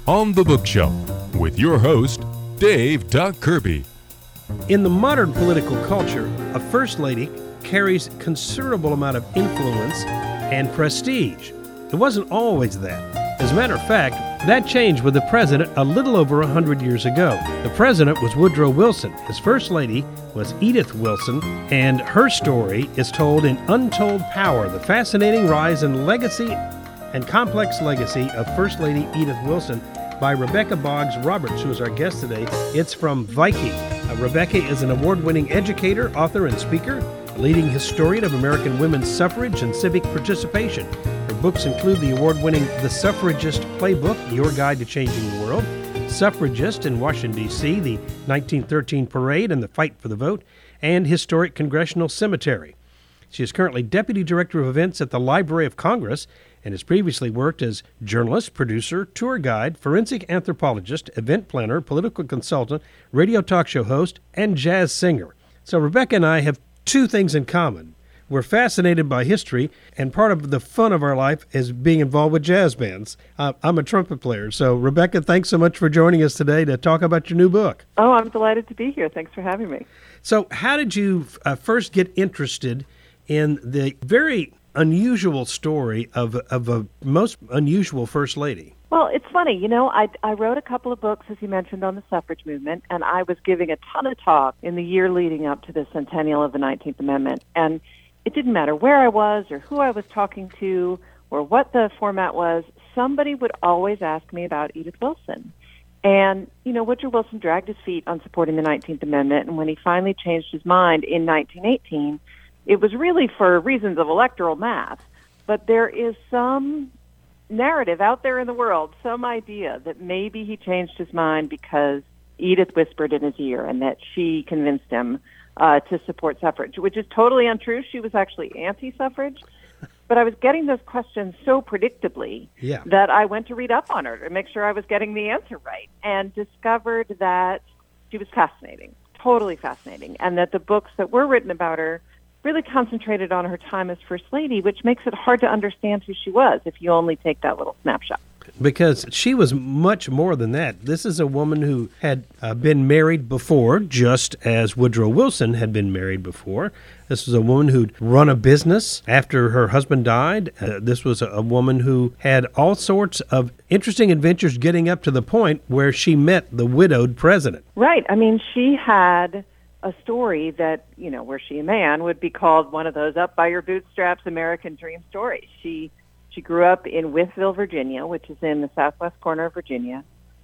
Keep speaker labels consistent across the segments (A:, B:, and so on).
A: On the Bookshelf with your host, Dave Doug Kirby.
B: In the modern political culture, a first lady carries considerable amount of influence and prestige. It wasn't always that. As a matter of fact, that changed with the president a little over 100 years ago. The president was Woodrow Wilson. His first lady was Edith Wilson, and her story is told in Untold Power, the fascinating rise and legacy and complex legacy of First Lady Edith Wilson by Rebecca Boggs Roberts, who is our guest today. It's from Viking. Rebecca is an award-winning educator, author, and speaker, a leading historian of American women's suffrage and civic participation. Her books include the award-winning The Suffragist Playbook, Your Guide to Changing the World, Suffragist in Washington, D.C., the 1913 Parade and the Fight for the Vote, and Historic Congressional Cemetery. She is currently Deputy Director of Events at the Library of Congress and has previously worked as journalist, producer, tour guide, forensic anthropologist, event planner, political consultant, radio talk show host, and jazz singer. So Rebecca and I have two things in common. We're fascinated by history, and part of the fun of our life is being involved with jazz bands. I'm a trumpet player. So, Rebecca, thanks so much for joining us today to talk about your new book.
C: Oh, I'm delighted to be here. Thanks for having me.
B: So, how did you first get interested in the very unusual story of a most unusual First Lady?
C: Well, it's funny. You know, I wrote a couple of books, as you mentioned, on the suffrage movement, and I was giving a ton of talk in the year leading up to the centennial of the 19th Amendment. And it didn't matter where I was or who I was talking to or what the format was, somebody would always ask me about Edith Wilson. And, you know, Woodrow Wilson dragged his feet on supporting the 19th Amendment, and when he finally changed his mind in 1918, it was really for reasons of electoral math. But there is some narrative out there in the world, some idea that maybe he changed his mind because Edith whispered in his ear and that she convinced him to support suffrage, which is totally untrue. She was actually anti-suffrage. But I was getting those questions so predictably that I went to read up on her to make sure I was getting the answer right, and discovered that she was fascinating, totally fascinating, and that the books that were written about her really concentrated on her time as First Lady, which makes it hard to understand who she was if you only take that little snapshot.
B: Because she was much more than that. This is a woman who had been married before, just as Woodrow Wilson had been married before. This was a woman who'd run a business after her husband died. This was a woman who had all sorts of interesting adventures getting up to the point where she met the widowed president.
C: Right. I mean, she had a story that, you know, were she a man, would be called one of those up by your bootstraps American dream stories. She grew up in Wytheville, Virginia, which is in the southwest corner of Virginia.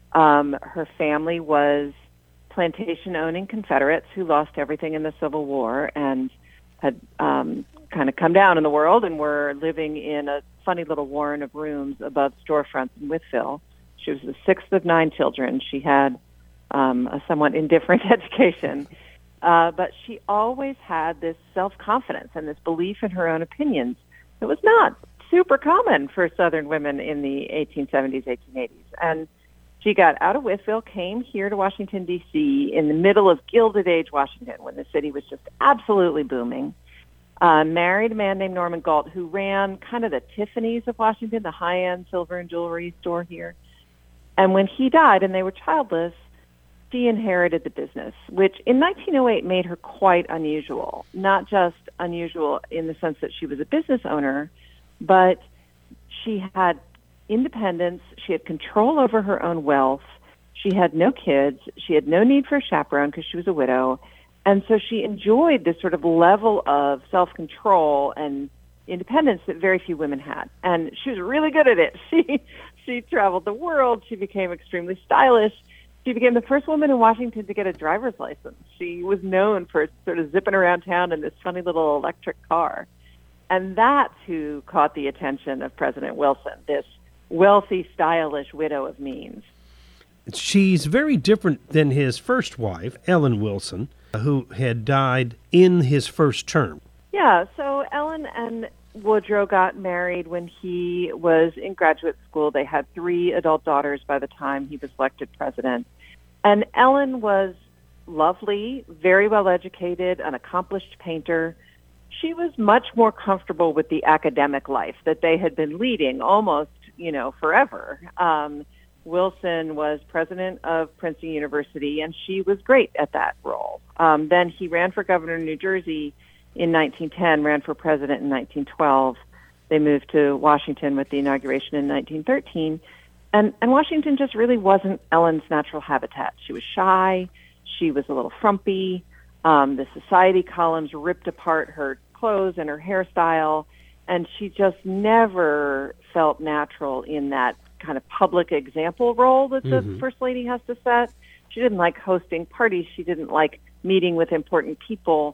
C: Her family was plantation-owning Confederates who lost everything in the Civil War and had kind of come down in the world and were living in a funny little warren of rooms above storefronts in Wytheville. She was the sixth of 9 children. She had a somewhat indifferent education. But she always had this self-confidence and this belief in her own opinions. It was not super common for Southern women in the 1870s, 1880s. And she got out of Wytheville, came here to Washington, D.C. in the middle of Gilded Age Washington when the city was just absolutely booming, married a man named Norman Galt who ran kind of the Tiffany's of Washington, the high-end silver and jewelry store here. And when he died and they were childless, she inherited the business, which in 1908 made her quite unusual, not just unusual in the sense that she was a business owner, but she had independence, she had control over her own wealth, she had no kids, she had no need for a chaperone because she was a widow, and so she enjoyed this sort of level of self-control and independence that very few women had. And she was really good at it. She traveled the world, she became extremely stylish, she became the first woman in Washington to get a driver's license. She was known for sort of zipping around town in this funny little electric car. And that's who caught the attention of President Wilson, this wealthy, stylish widow of means.
B: She's very different than his first wife, Ellen Wilson, who had died in his first term.
C: Yeah, so Ellen and Woodrow got married when he was in graduate school. They had 3 adult daughters by the time he was elected president. And Ellen was lovely, very well educated, an accomplished painter. She was much more comfortable with the academic life that they had been leading almost, forever. Wilson was president of Princeton University, and she was great at that role. Then he ran for governor of New Jersey in 1910, ran for president in 1912. They moved to Washington with the inauguration in 1913. And Washington just really wasn't Ellen's natural habitat. She was shy. She was a little frumpy. The society columns ripped apart her clothes and her hairstyle, and she just never felt natural in that kind of public example role that the First Lady has to set. She didn't like hosting parties. She didn't like meeting with important people.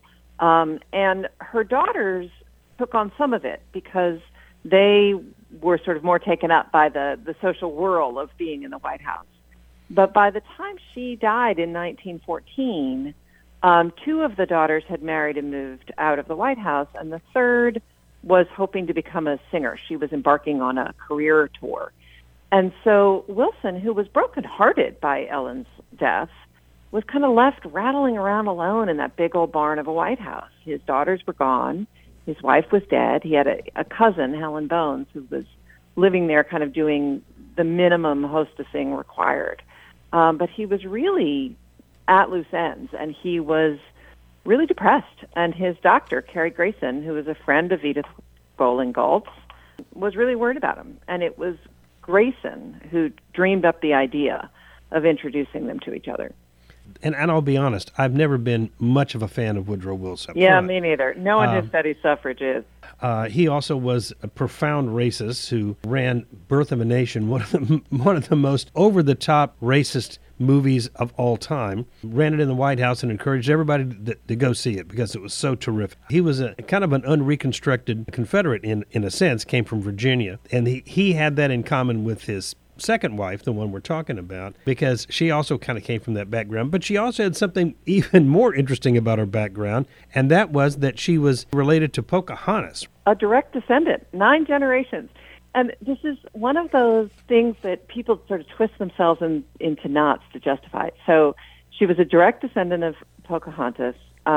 C: And her daughters took on some of it because they were sort of more taken up by the social whirl of being in the White House. But by the time she died in 1914, two of the daughters had married and moved out of the White House, and the third was hoping to become a singer. She was embarking on a career tour. And so Wilson, who was brokenhearted by Ellen's death, was kind of left rattling around alone in that big old barn of a White House. His daughters were gone. His wife was dead. He had a cousin, Helen Bones, who was living there kind of doing the minimum hostessing required. But he was really at loose ends, and he was really depressed. And his doctor, Carrie Grayson, who was a friend of Edith Bowling Galt's, was really worried about him. And it was Grayson who dreamed up the idea of introducing them to each other.
B: And I'll be honest, I've never been much of a fan of Woodrow Wilson.
C: Yeah, me neither. No one who studies suffrage is.
B: He also was a profound racist who ran Birth of a Nation, one of the most over-the-top racist movies of all time. Ran it in the White House and encouraged everybody to go see it because it was so terrific. He was a kind of an unreconstructed Confederate in a sense, came from Virginia, and he had that in common with his second wife, the one we're talking about, because she also kind of came from that background. But she also had something even more interesting about her background, and that was that she was related to Pocahontas.
C: A direct descendant, 9 generations. And this is one of those things that people sort of twist themselves into knots to justify it. So she was a direct descendant of Pocahontas.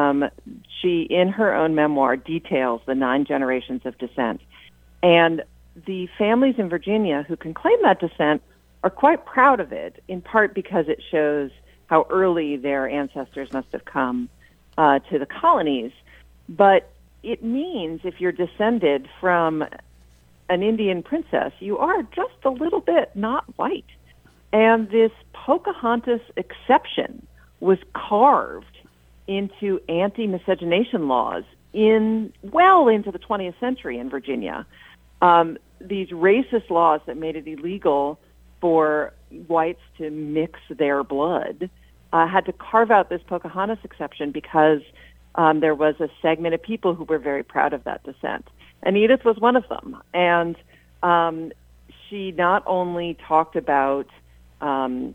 C: She, in her own memoir, details the 9 generations of descent. And the families in Virginia who can claim that descent are quite proud of it, in part because it shows how early their ancestors must have come to the colonies. But it means if you're descended from an Indian princess, you are just a little bit not white. And this Pocahontas exception was carved into anti-miscegenation laws well into the 20th century in Virginia. These racist laws that made it illegal for whites to mix their blood had to carve out this Pocahontas exception because there was a segment of people who were very proud of that descent. And Edith was one of them. And she not only talked about, how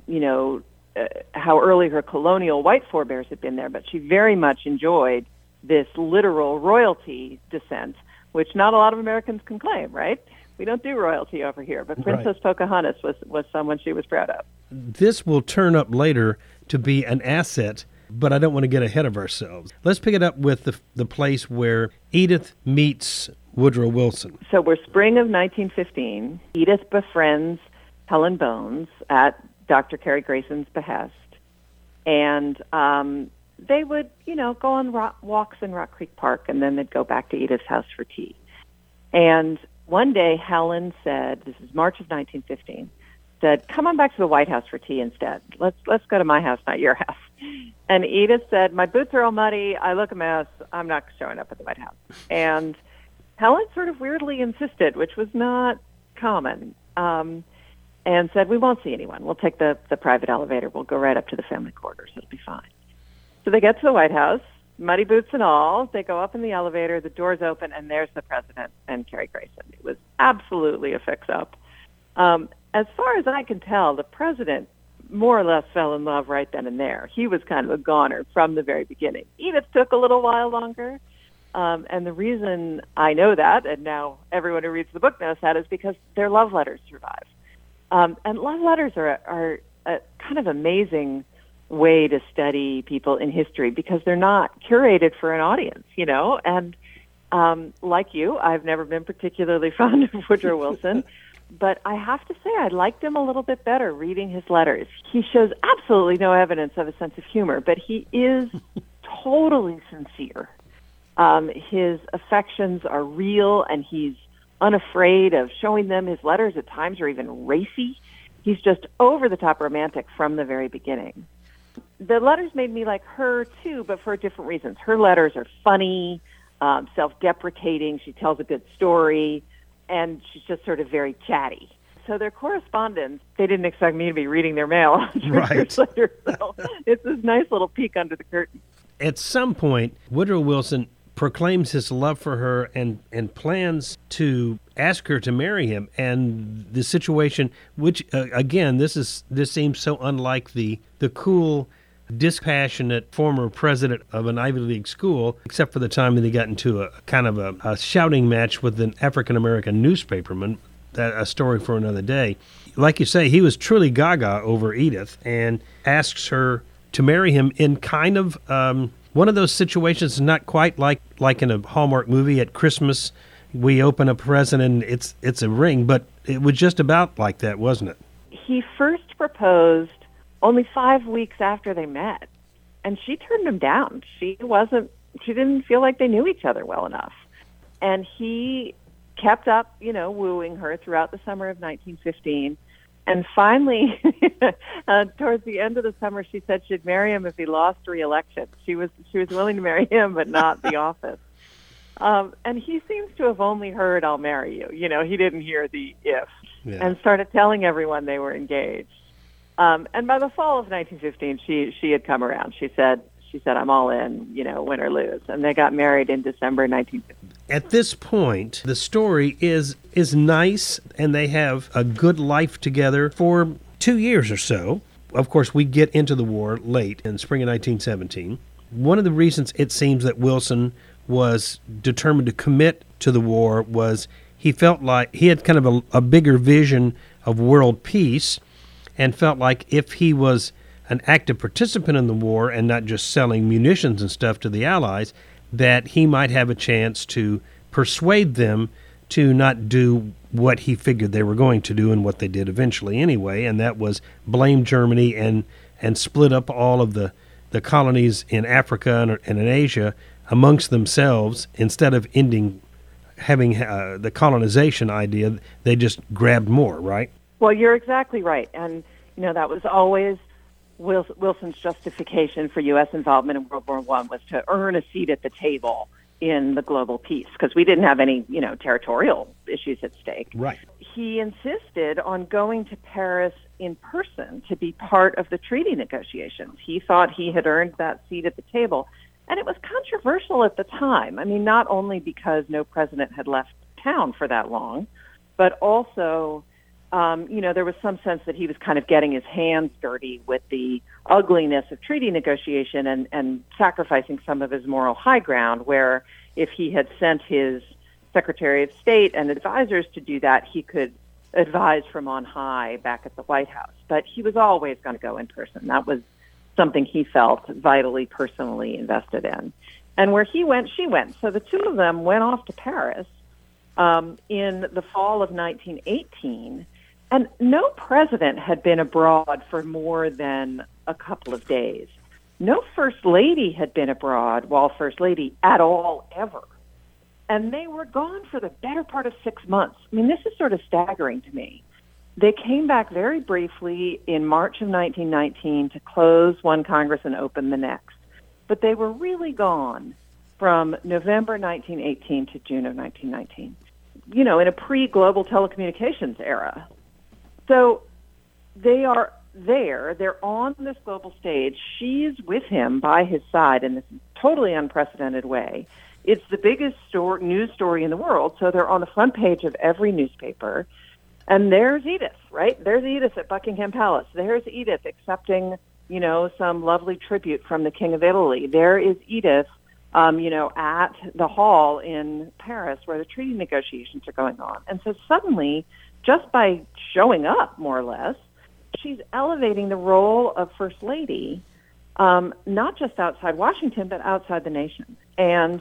C: early her colonial white forebears had been there, but she very much enjoyed this literal royalty descent, which not a lot of Americans can claim, right? We don't do royalty over here, but Princess Pocahontas was someone she was proud of.
B: This will turn up later to be an asset, but I don't want to get ahead of ourselves. Let's pick it up with the place where Edith meets Woodrow Wilson.
C: So we're spring of 1915. Edith befriends Helen Bones at Dr. Carrie Grayson's behest, and they would, go on walks in Rock Creek Park, and then they'd go back to Edith's house for tea. And one day, Helen said, this is March of 1915, said, come on back to the White House for tea instead. Let's go to my house, not your house. And Edith said, my boots are all muddy. I look a mess. I'm not showing up at the White House. And Helen sort of weirdly insisted, which was not common, and said, we won't see anyone. We'll take the private elevator. We'll go right up to the family quarters. It'll be fine. So they get to the White House, muddy boots and all. They go up in the elevator, the doors open, and there's the president and Carrie Grayson. It was absolutely a fix-up. As far as I can tell, the president more or less fell in love right then and there. He was kind of a goner from the very beginning. Edith took a little while longer, and the reason I know that, and now everyone who reads the book knows that, is because their love letters survive. And love letters are a kind of amazing way to study people in history because they're not curated for an audience, and like you, I've never been particularly fond of Woodrow Wilson, But I have to say I liked him a little bit better reading his letters. He shows absolutely no evidence of a sense of humor, but he is totally sincere. His affections are real, and he's unafraid of showing them. His letters at times are even racy. He's just over-the-top romantic from the very beginning. The letters made me like her, too, but for different reasons. Her letters are funny, self-deprecating. She tells a good story, and she's just sort of very chatty. So their correspondence, they didn't expect me to be reading their mail years later. So it's this nice little peek under the curtain.
B: At some point, Woodrow Wilson proclaims his love for her and plans to ask her to marry him. And the situation, which, again, this seems so unlike the cool, dispassionate former president of an Ivy League school, except for the time that he got into a kind of a shouting match with an African-American newspaperman. A story for another day. Like you say, he was truly gaga over Edith and asks her to marry him in kind of one of those situations, not quite like in a Hallmark movie at Christmas. We open a present and it's a ring, but it was just about like that, wasn't it?
C: He first proposed only 5 weeks after they met, and she turned him down. She didn't feel like they knew each other well enough. And he kept up, wooing her throughout the summer of 1915. And finally, towards the end of the summer, she said she'd marry him if he lost re-election. She was willing to marry him, but not the office. And he seems to have only heard, "I'll marry you." He didn't hear the if, and started telling everyone they were engaged. And by the fall of 1915, she had come around. She said, "I'm all in, win or lose." And they got married in December 1915.
B: At this point, the story is nice, and they have a good life together for 2 years or so. Of course, we get into the war late in spring of 1917. One of the reasons it seems that Wilson was determined to commit to the war was he felt like he had kind of a bigger vision of world peace, and felt like if he was an active participant in the war and not just selling munitions and stuff to the Allies, that he might have a chance to persuade them to not do what he figured they were going to do and what they did eventually anyway, and that was blame Germany and split up all of the colonies in Africa and in Asia amongst themselves. Instead of having the colonization idea, they just grabbed more, right?
C: Well, you're exactly right. And, that was always Wilson's justification for U.S. involvement in World War I, was to earn a seat at the table in the global peace, because we didn't have any, territorial issues at stake.
B: Right.
C: He insisted on going to Paris in person to be part of the treaty negotiations. He thought he had earned that seat at the table. And it was controversial at the time. I mean, not only because no president had left town for that long, but also there was some sense that he was kind of getting his hands dirty with the ugliness of treaty negotiation and sacrificing some of his moral high ground, where if he had sent his Secretary of State and advisors to do that, he could advise from on high back at the White House. But he was always going to go in person. That was something he felt vitally, personally invested in. And where he went, she went. So the two of them went off to Paris in the fall of 1918. And no president had been abroad for more than a couple of days. No first lady had been abroad while first lady at all, ever. And they were gone for the better part of 6 months. I mean, this is sort of staggering to me. They came back very briefly in March of 1919 to close one Congress and open the next. But they were really gone from November 1918 to June of 1919, in a pre-global telecommunications era. So they are there. They're on this global stage. She's with him by his side in this totally unprecedented way. It's the biggest news story in the world, so they're on the front page of every newspaper. And there's Edith, right? There's Edith at Buckingham Palace. There's Edith accepting, some lovely tribute from the King of Italy. There is Edith, at the hall in Paris where the treaty negotiations are going on. And so suddenly, just by showing up, more or less, she's elevating the role of First Lady, not just outside Washington, but outside the nation. And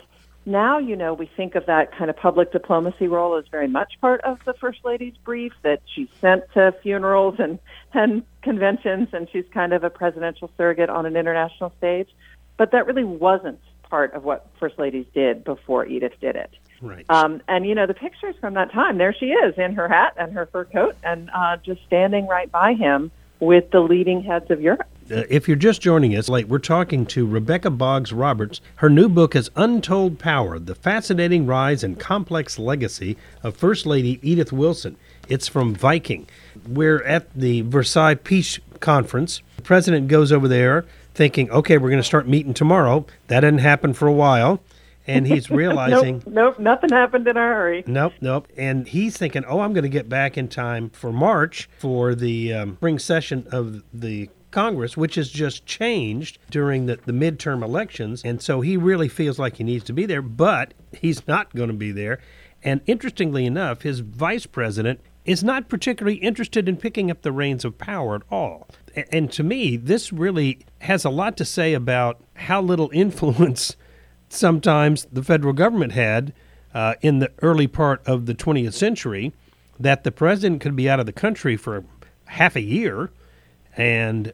C: now, we think of that kind of public diplomacy role as very much part of the First Lady's brief, that she's sent to funerals and conventions, and she's kind of a presidential surrogate on an international stage. But that really wasn't part of what First Ladies did before Edith did it.
B: Right.
C: And, the pictures from that time, there she is in her hat and her fur coat and just standing right by him with the leading heads of Europe.
B: If you're just joining us, we're talking to Rebecca Boggs Roberts. Her new book is Untold Power, The Fascinating Rise and Complex Legacy of First Lady Edith Wilson. It's from Viking. We're at the Versailles Peace Conference. The president goes over there thinking, okay, we're going to start meeting tomorrow. That didn't happen for a while. And he's realizing...
C: Nope, nothing happened in a hurry.
B: Nope. And he's thinking, I'm going to get back in time for March for the spring session of the Congress, which has just changed during the midterm elections. And so he really feels like he needs to be there, but he's not going to be there. And interestingly enough, his vice president is not particularly interested in picking up the reins of power at all. And to me, this really has a lot to say about how little influence sometimes the federal government had in the early part of the 20th century, that the president could be out of the country for half a year, and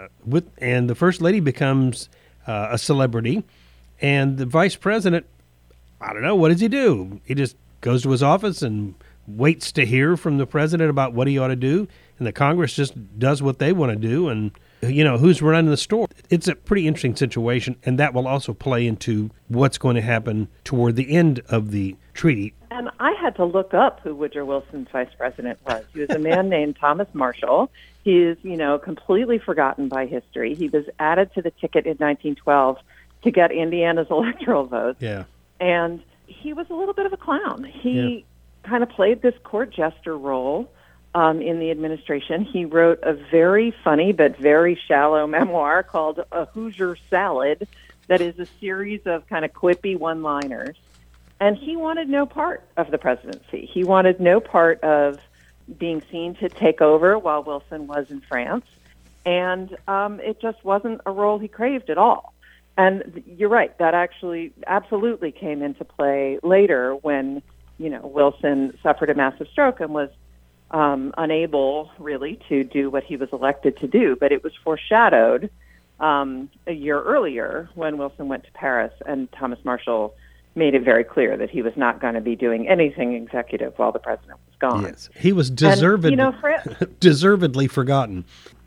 B: the first lady becomes a celebrity, and the vice president, I don't know, what does he do? He just goes to his office and waits to hear from the president about what he ought to do, and the Congress just does what they want to do, and who's running the store. It's a pretty interesting situation, and that will also play into what's going to happen toward the end of the treaty.
C: And I had to look up who Woodrow Wilson's vice president was. He was a man named Thomas Marshall. He is, completely forgotten by history. He was added to the ticket in 1912 to get Indiana's electoral vote.
B: Yeah.
C: And he was a little bit of a clown. He kind of played this court jester role in the administration. He wrote a very funny but very shallow memoir called A Hoosier Salad that is a series of kind of quippy one-liners. And he wanted no part of the presidency. He wanted no part of being seen to take over while Wilson was in France. And it just wasn't a role he craved at all. And you're right, that actually absolutely came into play later when, Wilson suffered a massive stroke and was unable really to do what he was elected to do. But it was foreshadowed a year earlier when Wilson went to Paris, and Thomas Marshall made it very clear that he was not going to be doing anything executive while the president was gone.
B: Yes, he was deservedly forgotten.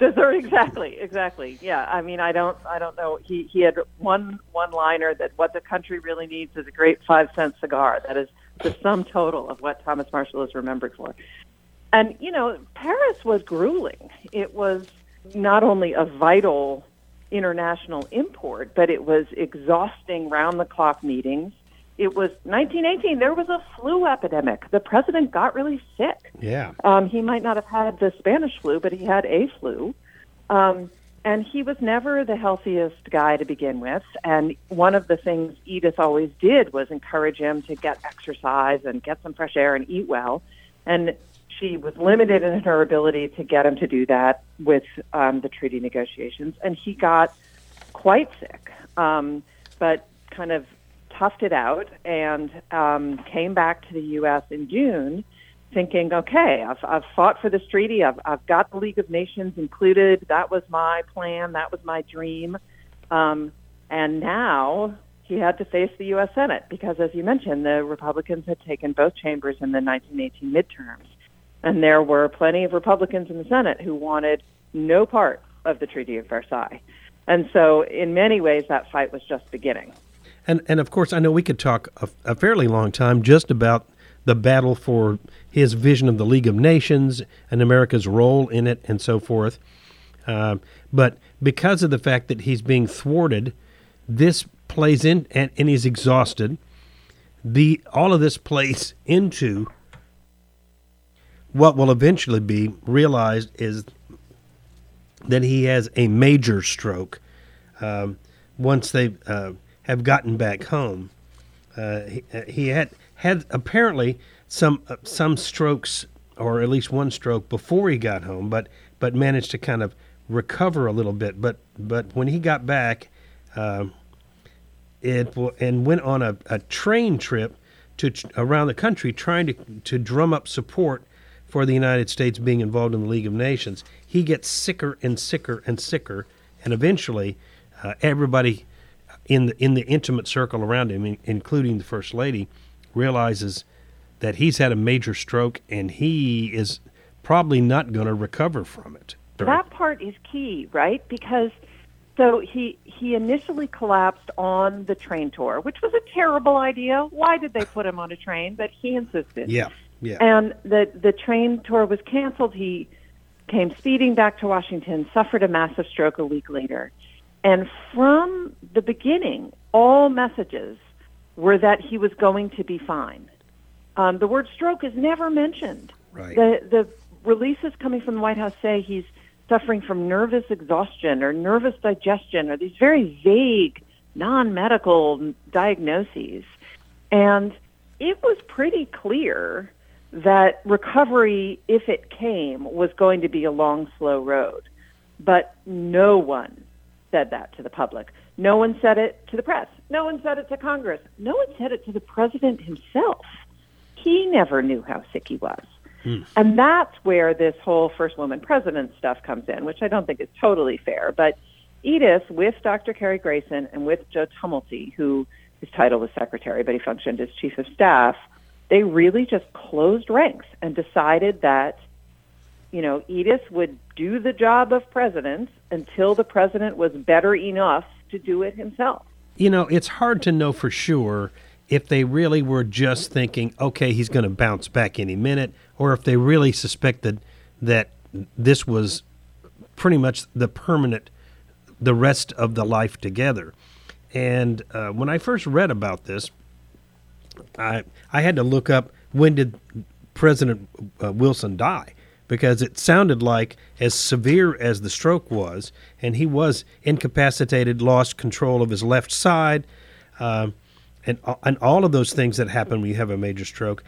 C: Exactly. Yeah, I mean, I don't know. He had one liner that what the country really needs is a great 5-cent cigar. That is the sum total of what Thomas Marshall is remembered for. And Paris was grueling. It was not only a vital international import, but it was exhausting round-the-clock meetings. It was 1918. There was a flu epidemic. The president got really sick.
B: Yeah.
C: He might not have had the Spanish flu, but he had a flu. And he was never the healthiest guy to begin with. And one of the things Edith always did was encourage him to get exercise and get some fresh air and eat well. And she was limited in her ability to get him to do that with the treaty negotiations. And he got quite sick, but kind of toughed it out and came back to the U.S. in June thinking, okay, I've fought for this treaty. I've got the League of Nations included. That was my plan. That was my dream. And now he had to face the U.S. Senate because, as you mentioned, the Republicans had taken both chambers in the 1918 midterms. And there were plenty of Republicans in the Senate who wanted no part of the Treaty of Versailles. And so in many ways, that fight was just beginning.
B: And of course, I know we could talk a fairly long time just about the battle for his vision of the League of Nations and America's role in it and so forth. But because of the fact that he's being thwarted, this plays in, and he's exhausted. All of this plays into what will eventually be realized is that he has a major stroke once they have gotten back home. He had apparently some strokes, or at least one stroke before he got home, but managed to kind of recover a little bit. But when he got back, and went on a train trip around the country trying to drum up support for the United States being involved in the League of Nations. He gets sicker and sicker and sicker, and eventually everybody in the intimate circle around him, including the First Lady, realizes that he's had a major stroke and he is probably not going to recover from it.
C: That part is key, right? Because so he initially collapsed on the train tour, which was a terrible idea. Why did they put him on a train? But he insisted.
B: Yeah.
C: And the train tour was canceled. He came speeding back to Washington, suffered a massive stroke a week later. And from the beginning, all messages were that he was going to be fine. The word stroke is never mentioned.
B: Right.
C: The releases coming from the White House say he's suffering from nervous exhaustion or nervous digestion or these very vague, non-medical diagnoses. And it was pretty clear that recovery, if it came, was going to be a long, slow road. But no one said that to the public. No one said it to the press. No one said it to Congress. No one said it to the president himself. He never knew how sick he was. And that's where this whole first woman president stuff comes in, which I don't think is totally fair. But Edith, with Dr. Carrie Grayson and with Joe Tumulty, who his title was secretary, but he functioned as chief of staff, they really just closed ranks and decided that, Edith would do the job of president until the president was better enough to do it himself.
B: It's hard to know for sure if they really were just thinking, okay, he's going to bounce back any minute, or if they really suspected that this was pretty much the rest of the life together. And when I first read about this, I had to look up when did President Wilson die, because it sounded like as severe as the stroke was, and he was incapacitated, lost control of his left side, and all of those things that happen when you have a major stroke.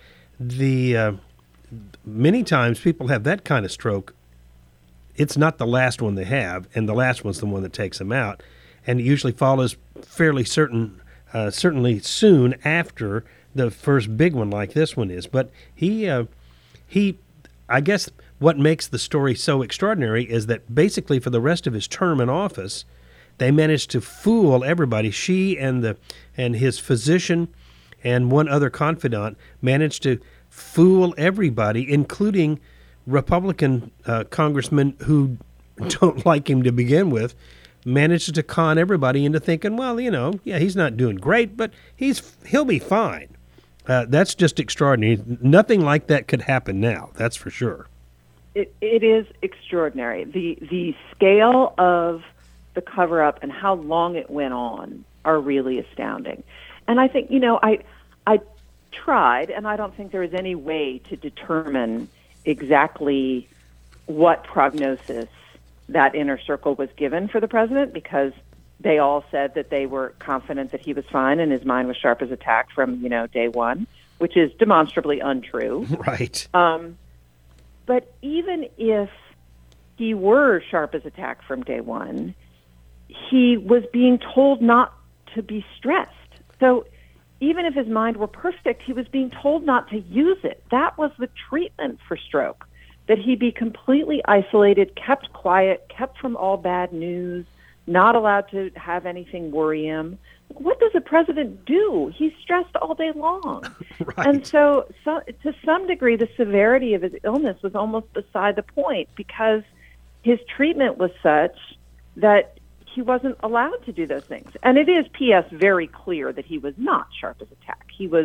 B: Many times people have that kind of stroke. It's not the last one they have, and the last one's the one that takes them out, and it usually follows fairly certainly soon after the first big one like this one is. But he, I guess what makes the story so extraordinary is that basically for the rest of his term in office, they managed to fool everybody. She and his physician and one other confidant managed to fool everybody, including Republican congressmen who don't like him to begin with, managed to con everybody into thinking, well, he's not doing great, but he'll be fine. That's just extraordinary. Nothing like that could happen now, that's for sure.
C: It is extraordinary. The scale of the cover-up and how long it went on are really astounding. And I think, I tried, and I don't think there is any way to determine exactly what prognosis that inner circle was given for the president, because they all said that they were confident that he was fine and his mind was sharp as a tack from, day one, which is demonstrably untrue.
B: Right.
C: But even if he were sharp as a tack from day one, he was being told not to be stressed. So even if his mind were perfect, he was being told not to use it. That was the treatment for stroke, that he be completely isolated, kept quiet, kept from all bad news, not allowed to have anything worry him. What does a president do? He's stressed all day long.
B: Right.
C: And so to some degree, the severity of his illness was almost beside the point, because his treatment was such that he wasn't allowed to do those things. And it is, P.S., very clear that he was not sharp as a tack.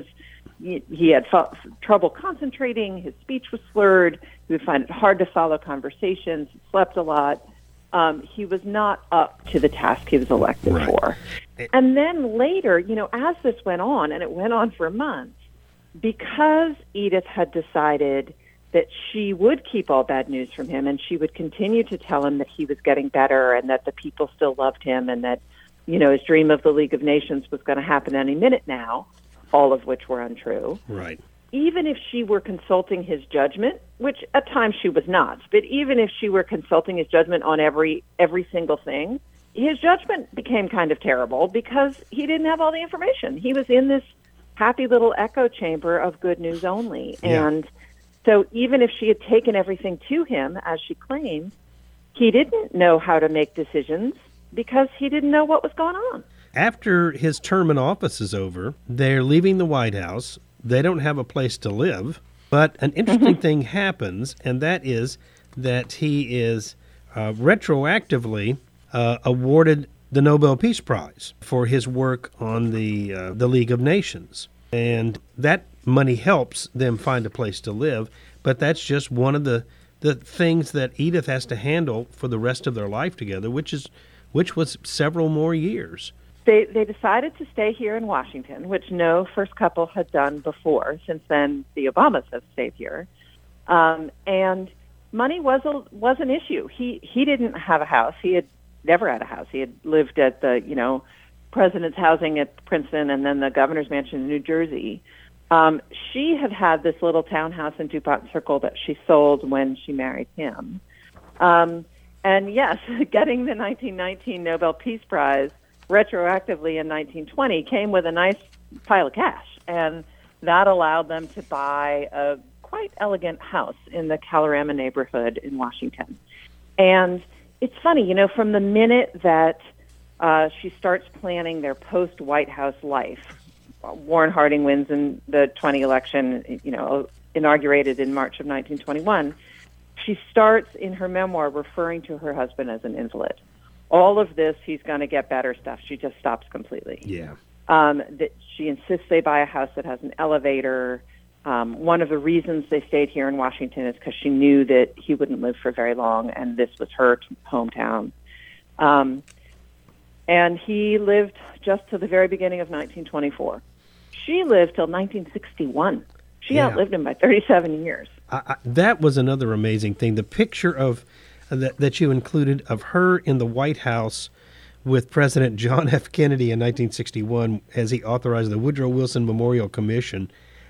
C: He had trouble concentrating. His speech was slurred. He would find it hard to follow conversations. He slept a lot. He was not up to the task he was elected for. And then later, as this went on, and it went on for months, because Edith had decided that she would keep all bad news from him and she would continue to tell him that he was getting better and that the people still loved him and that, his dream of the League of Nations was going to happen any minute now, all of which were untrue.
B: Right.
C: Even if she were consulting his judgment, which at times she was not, but even if she were consulting his judgment on every single thing, his judgment became kind of terrible because he didn't have all the information. He was in this happy little echo chamber of good news only.
B: Yeah.
C: And so even if she had taken everything to him, as she claimed, he didn't know how to make decisions because he didn't know what was going on.
B: After his term in office is over, they're leaving the White House. They don't have a place to live. But an interesting thing happens, and that is that he is retroactively awarded the Nobel Peace Prize for his work on the League of Nations. And that money helps them find a place to live, but that's just one of the things that Edith has to handle for the rest of their life together, which was several more years.
C: They decided to stay here in Washington, which no first couple had done before. Since then, the Obamas have stayed here. And money was an issue. He didn't have a house. He had never had a house. He had lived at the, president's housing at Princeton and then the governor's mansion in New Jersey. She had this little townhouse in DuPont Circle that she sold when she married him. And yes, getting the 1919 Nobel Peace Prize retroactively in 1920 came with a nice pile of cash, and that allowed them to buy a quite elegant house in the Kalorama neighborhood in Washington. And it's funny, from the minute that she starts planning their post-White House life, Warren Harding wins in the 20 election, inaugurated in March of 1921, she starts in her memoir referring to her husband as an invalid. All of this, he's going to get better stuff. She just stops completely.
B: Yeah.
C: That she insists they buy a house that has an elevator. One of the reasons they stayed here in Washington is because she knew that he wouldn't live for very long, and this was her hometown. And he lived just to the very beginning of 1924. She lived till 1961. She outlived him by 37 years.
B: That was another amazing thing. The picture of that you included of her in the White House with President John F. Kennedy in 1961 as he authorized the Woodrow Wilson Memorial Commission.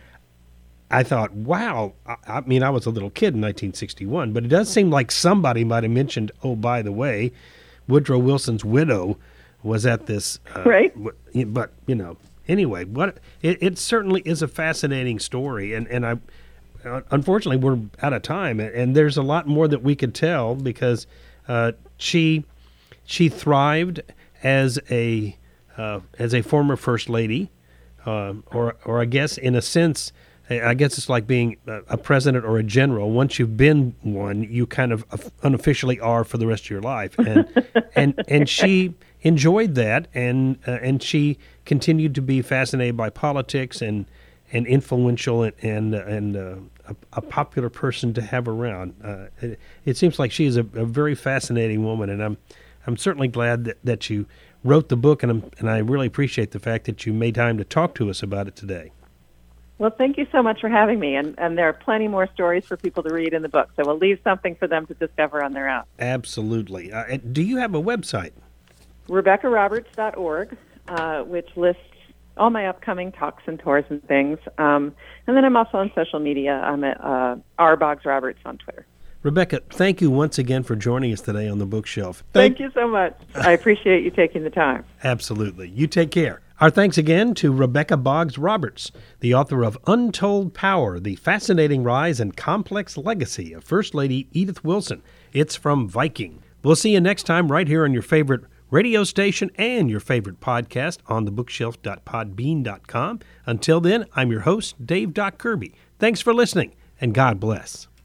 B: I thought, wow. I mean, I was a little kid in 1961, but it does seem like somebody might have mentioned, oh, by the way, Woodrow Wilson's widow was at this.
C: Right.
B: But, anyway, it certainly is a fascinating story, and unfortunately, we're out of time, and there's a lot more that we could tell because she thrived as a former first lady, or I guess in a sense, I guess it's like being a president or a general. Once you've been one, you kind of unofficially are for the rest of your life, and she enjoyed that, and she continued to be fascinated by politics and influential and a popular person to have around. It seems like she is a very fascinating woman, and I'm certainly glad that you wrote the book, and I really appreciate the fact that you made time to talk to us about it today.
C: Well, thank you so much for having me, and there are plenty more stories for people to read in the book, so we'll leave something for them to discover on their own. Absolutely.
B: Do you have a website?
C: RebeccaRoberts.org, which lists all my upcoming talks and tours and things. And then I'm also on social media. I'm at R. Boggs Roberts on Twitter.
B: Rebecca, thank you once again for joining us today on The Bookshelf.
C: Thank you so much. I appreciate you taking the time.
B: Absolutely. You take care. Our thanks again to Rebecca Boggs Roberts, the author of Untold Power, The Fascinating Rise and Complex Legacy of First Lady Edith Wilson. It's from Viking. We'll see you next time right here on your favorite radio station and your favorite podcast on thebookshelf.podbean.com. Until then, I'm your host, Dave Doc Kirby. Thanks for listening, and God bless.